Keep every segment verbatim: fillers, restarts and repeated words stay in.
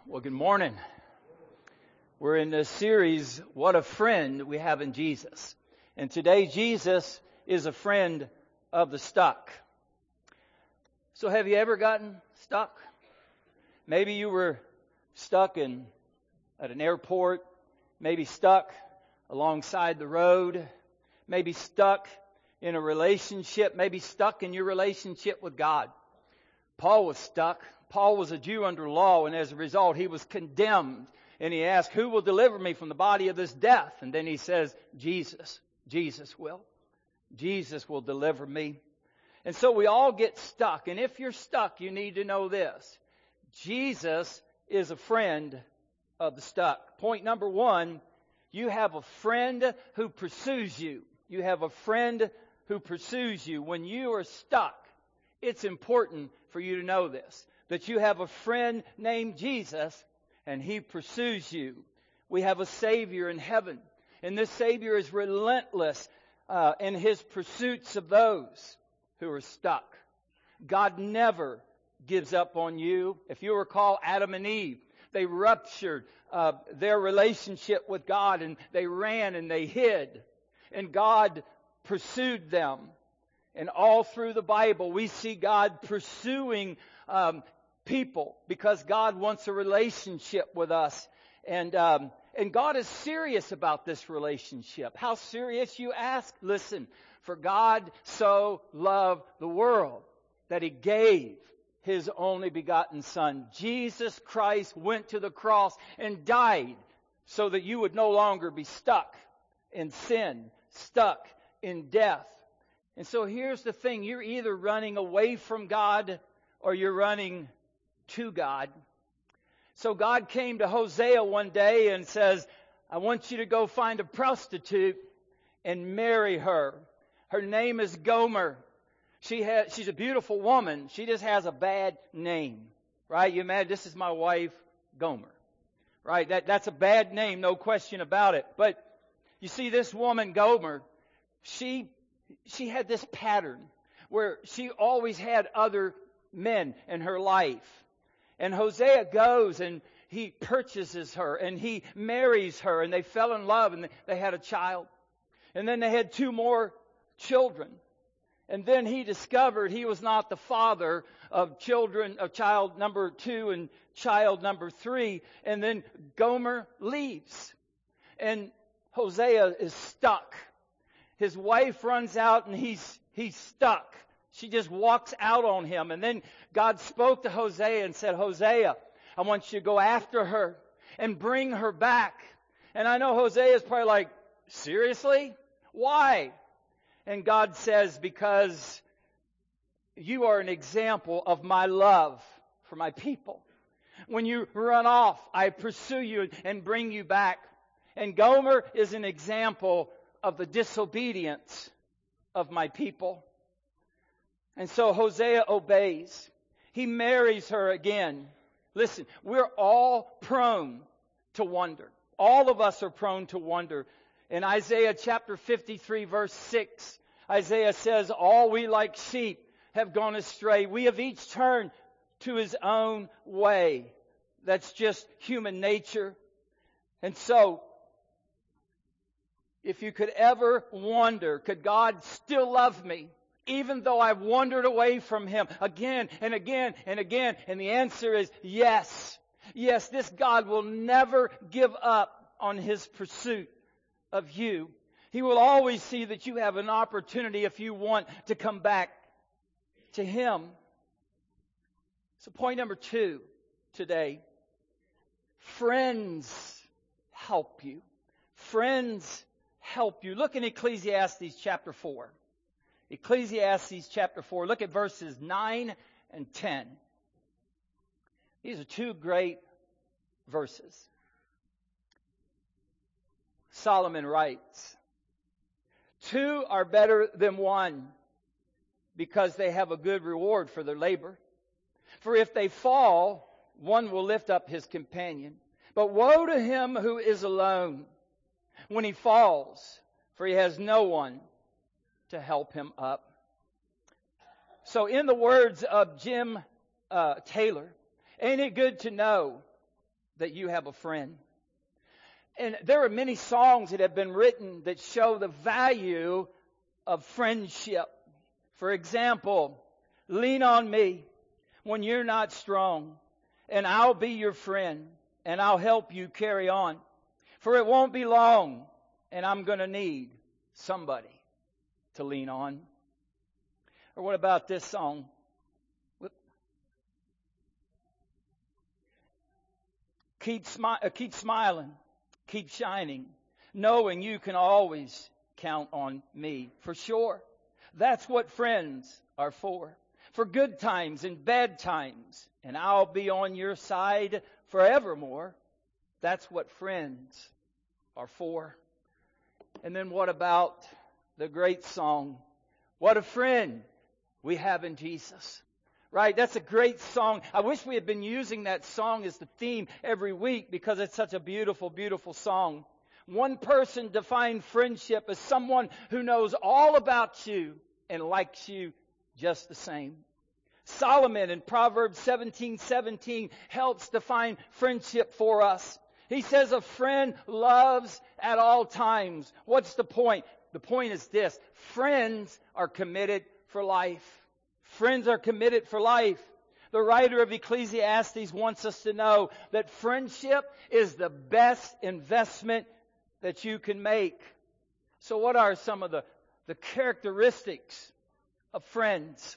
Well, good morning. We're in this series, What a Friend We Have in Jesus. And today, Jesus is a friend of the stuck. So have you ever gotten stuck? Maybe you were stuck in at an airport, maybe stuck alongside the road, maybe stuck in a relationship, maybe stuck in your relationship with God. Paul was stuck. Paul was a Jew under law, and as a result, he was condemned. And he asked, who will deliver me from the body of this death? And then he says, Jesus. Jesus will. Jesus will deliver me. And so we all get stuck. And if you're stuck, you need to know this. Jesus is a friend of the stuck. Point number one, you have a friend who pursues you. You have a friend who pursues you. When you are stuck, it's important for you to know this, that you have a friend named Jesus, and He pursues you. We have a Savior in heaven, and this Savior is relentless uh, in His pursuits of those who are stuck. God never gives up on you. If you recall Adam and Eve, they ruptured uh, their relationship with God, and they ran and they hid, and God pursued them. And all through the Bible, we see God pursuing um, people because God wants a relationship with us. And um, and God is serious about this relationship. How serious, you ask? Listen, for God so loved the world that He gave His only begotten Son. Jesus Christ went to the cross and died so that you would no longer be stuck in sin, stuck in death. And so here's the thing. You're either running away from God or you're running to God. So God came to Hosea one day and says, I want you to go find a prostitute and marry her. Her name is Gomer. She has, she's a beautiful woman. She just has a bad name. Right? You imagine, this is my wife, Gomer. Right? That, that's a bad name, no question about it. But you see, this woman, Gomer, she... She had this pattern where she always had other men in her life. And Hosea goes and he purchases her and he marries her, and they fell in love and they had a child. And then they had two more children. And then he discovered he was not the father of children, of child number two and child number three. And then Gomer leaves. And Hosea is stuck. His wife runs out and he's he's stuck. She just walks out on him. And then God spoke to Hosea and said, Hosea, I want you to go after her and bring her back. And I know Hosea is probably like, seriously? Why? And God says, because you are an example of my love for my people. When you run off, I pursue you and bring you back. And Gomer is an example of the disobedience of my people. And so Hosea obeys. He marries her again. Listen, we're all prone to wonder. All of us are prone to wonder. In Isaiah chapter fifty-three, verse six, Isaiah says, all we like sheep have gone astray. We have each turned to his own way. That's just human nature. And so, if you could ever wonder, could God still love me, even though I've wandered away from Him again and again and again? And the answer is yes. Yes, this God will never give up on His pursuit of you. He will always see that you have an opportunity if you want to come back to Him. So point number two today. Friends help you. Friends help you. Look in Ecclesiastes chapter four. Ecclesiastes chapter four. Look at verses nine and ten. These are two great verses. Solomon writes, two are better than one because they have a good reward for their labor. For if they fall, one will lift up his companion. But woe to him who is alone when he falls, for he has no one to help him up. So in the words of Jim uh, Taylor, ain't it good to know that you have a friend. And there are many songs that have been written that show the value of friendship. For example, lean on me when you're not strong, and I'll be your friend, and I'll help you carry on. For it won't be long, and I'm going to need somebody to lean on. Or what about this song? Keep, smi- uh, keep smiling, keep shining, knowing you can always count on me. For sure, that's what friends are for. For good times and bad times, and I'll be on your side forevermore. That's what friends are for. And then what about the great song, What a Friend We Have in Jesus? Right? That's a great song. I wish we had been using that song as the theme every week because it's such a beautiful, beautiful song. One person defined friendship as someone who knows all about you and likes you just the same. Solomon in Proverbs seventeen seventeen helps define friendship for us. He says a friend loves at all times. What's the point? The point is this. Friends are committed for life. Friends are committed for life. The writer of Ecclesiastes wants us to know that friendship is the best investment that you can make. So what are some of the, the characteristics of friends?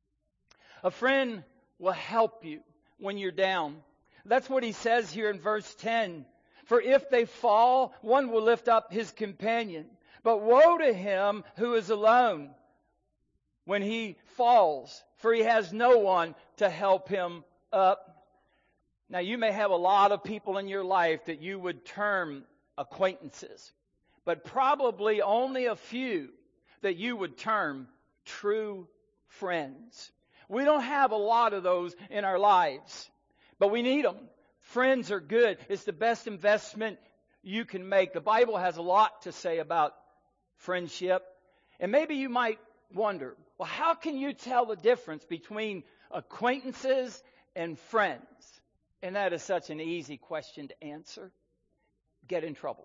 A friend will help you when you're down. That's what he says here in verse ten. For if they fall, one will lift up his companion. But woe to him who is alone when he falls, for he has no one to help him up. Now, you may have a lot of people in your life that you would term acquaintances, but probably only a few that you would term true friends. We don't have a lot of those in our lives, but we need them. Friends are good. It's the best investment you can make. The Bible has a lot to say about friendship. And maybe you might wonder, well, how can you tell the difference between acquaintances and friends? And that is such an easy question to answer. Get in trouble.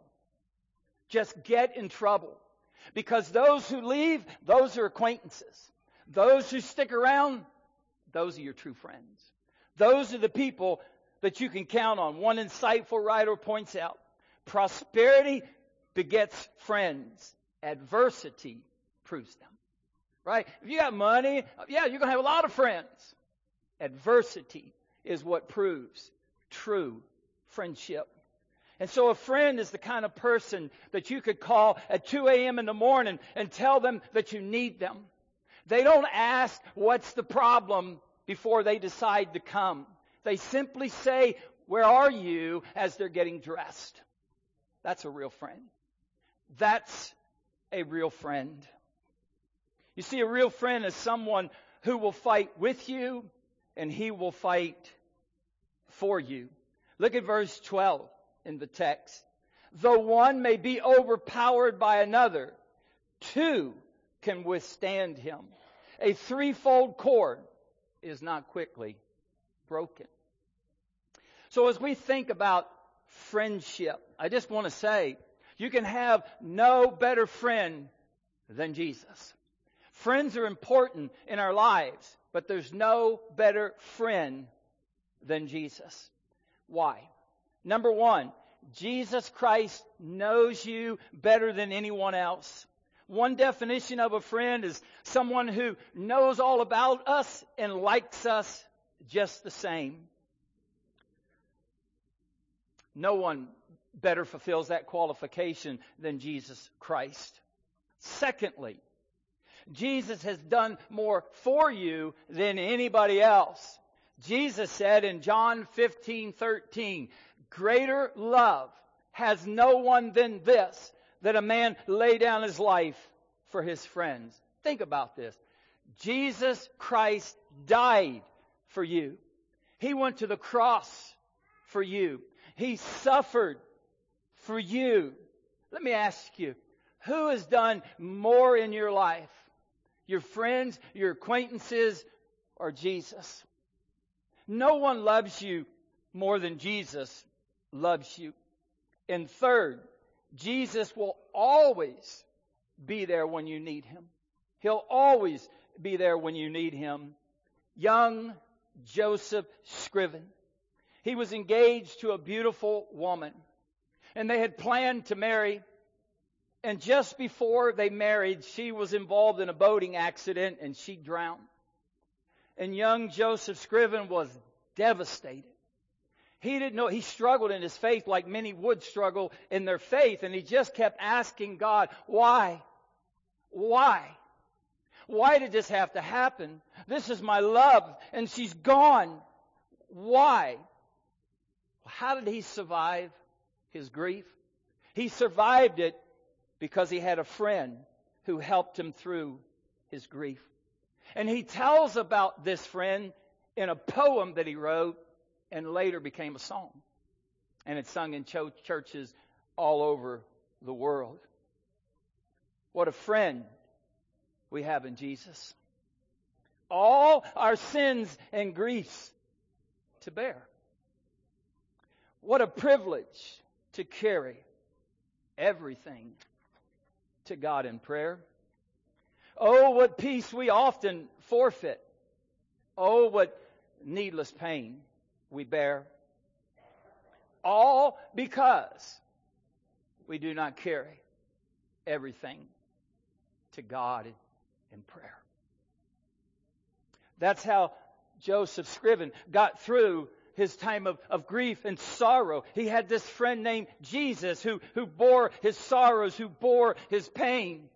Just get in trouble. Because those who leave, those are acquaintances. Those who stick around, those are your true friends. Those are the people that you can count on. One insightful writer points out, prosperity begets friends. Adversity proves them. Right? If you got money, yeah, you're going to have a lot of friends. Adversity is what proves true friendship. And so a friend is the kind of person that you could call at two a.m. in the morning and tell them that you need them. They don't ask, what's the problem, before they decide to come. They simply say, where are you, as they're getting dressed. That's a real friend. That's a real friend. You see, a real friend is someone who will fight with you and he will fight for you. Look at verse twelve in the text. Though one may be overpowered by another, two can withstand him. A threefold cord is not quickly broken. So as we think about friendship, I just want to say, you can have no better friend than Jesus. Friends are important in our lives, but there's no better friend than Jesus. Why? Number one, Jesus Christ knows you better than anyone else. One definition of a friend is someone who knows all about us and likes us just the same. No one better fulfills that qualification than Jesus Christ. Secondly, Jesus has done more for you than anybody else. Jesus said in John fifteen thirteen, greater love has no one than this, that a man lay down his life for his friends. Think about this. Jesus Christ died for you. He went to the cross for you. He suffered for you. Let me ask you, who has done more in your life? Your friends, your acquaintances, or Jesus? No one loves you more than Jesus loves you. And third, Jesus will always be there when you need Him. He'll always be there when you need Him. Young Joseph Scriven. He was engaged to a beautiful woman. And they had planned to marry. And just before they married, she was involved in a boating accident and she drowned. And young Joseph Scriven was devastated. He didn't know, he struggled in his faith like many would struggle in their faith. And he just kept asking God, why? Why? Why did this have to happen? This is my love and she's gone. Why? How did he survive his grief? He survived it because he had a friend who helped him through his grief. And he tells about this friend in a poem that he wrote and later became a song. And it's sung in cho- churches all over the world. What a friend we have in Jesus. All our sins and griefs to bear. What a privilege to carry everything to God in prayer. Oh, what peace we often forfeit. Oh, what needless pain we bear. All because we do not carry everything to God in prayer. That's how Joseph Scriven got through his time of, of grief and sorrow. He had this friend named Jesus who, who bore his sorrows, who bore his pain.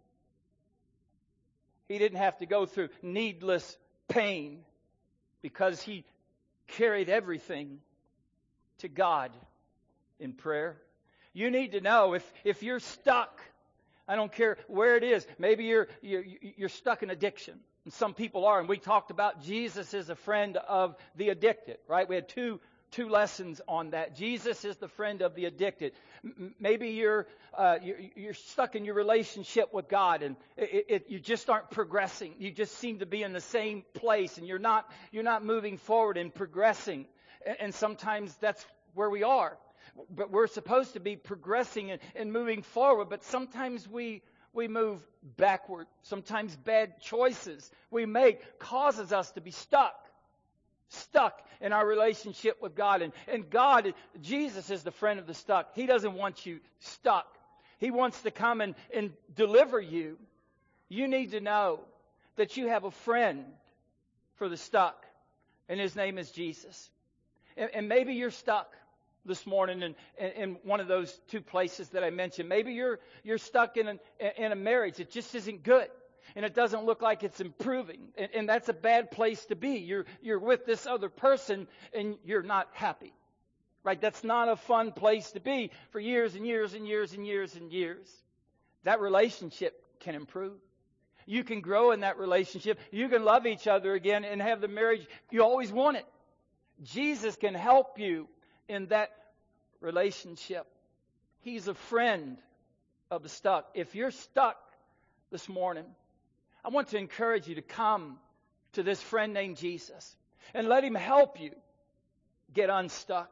He didn't have to go through needless pain because he carried everything to God in prayer. You need to know if, if you're stuck, I don't care where it is, maybe you're, you're, you're stuck in addiction. And some people are, and we talked about Jesus is a friend of the addicted, right? We had two two lessons on that. Jesus is the friend of the addicted. M- maybe you're, uh, you're you're stuck in your relationship with God, and it, it, you just aren't progressing. You just seem to be in the same place, and you're not you're not moving forward and progressing. And, and sometimes that's where we are. But we're supposed to be progressing and, and moving forward. But sometimes we we move backward. Sometimes bad choices we make causes us to be stuck. Stuck in our relationship with God. And, and God, Jesus is the friend of the stuck. He doesn't want you stuck. He wants to come and, and deliver you. You need to know that you have a friend for the stuck. And His name is Jesus. And, and maybe you're stuck this morning in, in, in one of those two places that I mentioned. Maybe you're you're stuck in a, in a marriage that just isn't good. And it doesn't look like it's improving. And, and that's a bad place to be. You're you're with this other person and you're not happy. Right? That's not a fun place to be for years and years and years and years and years. That relationship can improve. You can grow in that relationship. You can love each other again and have the marriage you always wanted. Jesus can help you in that relationship. He's a friend of the stuck. If you're stuck this morning, I want to encourage you to come to this friend named Jesus and let Him help you get unstuck.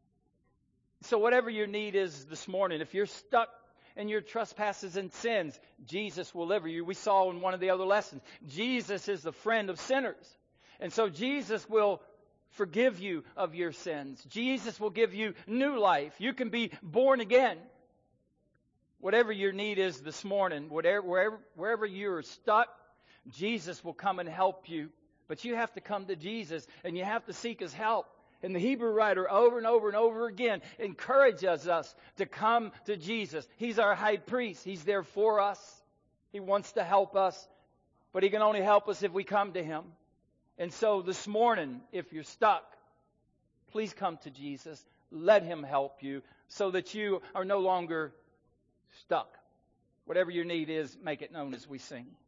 So whatever your need is this morning, if you're stuck in your trespasses and sins, Jesus will deliver you. We saw in one of the other lessons, Jesus is the friend of sinners. And so Jesus will forgive you of your sins. Jesus will give you new life. You can be born again. Whatever your need is this morning, whatever, wherever, wherever you're stuck, Jesus will come and help you. But you have to come to Jesus and you have to seek His help. And the Hebrew writer over and over and over again encourages us to come to Jesus. He's our high priest. He's there for us. He wants to help us. But He can only help us if we come to Him. And so this morning, if you're stuck, please come to Jesus. Let Him help you so that you are no longer stuck. Whatever your need is, make it known as we sing.